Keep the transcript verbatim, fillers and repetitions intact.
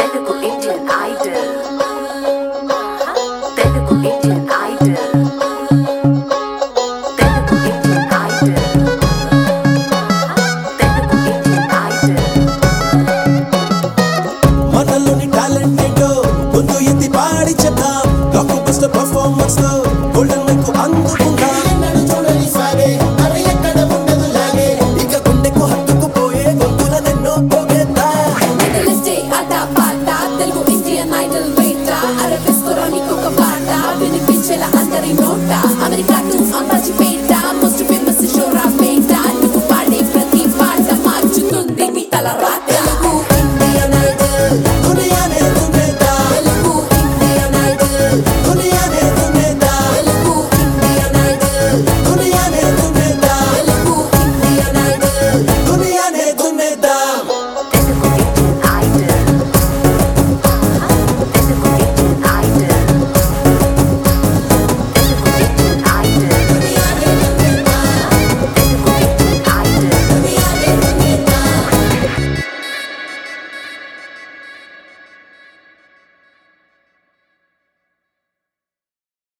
Telugu Indian Idol. Telugu Indian Idol. Telugu Indian Idol. Telugu Indian Idol. మనలోని talent ఏంటో ముందు ఎత్తి పాడి చెప్తాం. బ్లాక్ బస్టర్ పర్ఫార్మెన్స్ తో గోల్డెన్ మైక్ అందుకుందాం. ఎన్నడూ చూడని సాగే అరే ఎక్కడ ఉండదు లాగే ఇక గుండెకు హత్తుకుపోయే గొంతులనెన్నో పోగేద్దాం. Idoliste ఆట పాట తెలుగు ఇండియన్ ఐడల్ వేట అరే వేసుకోరా నీకొక పాట వినిపించేలా అందరి నోట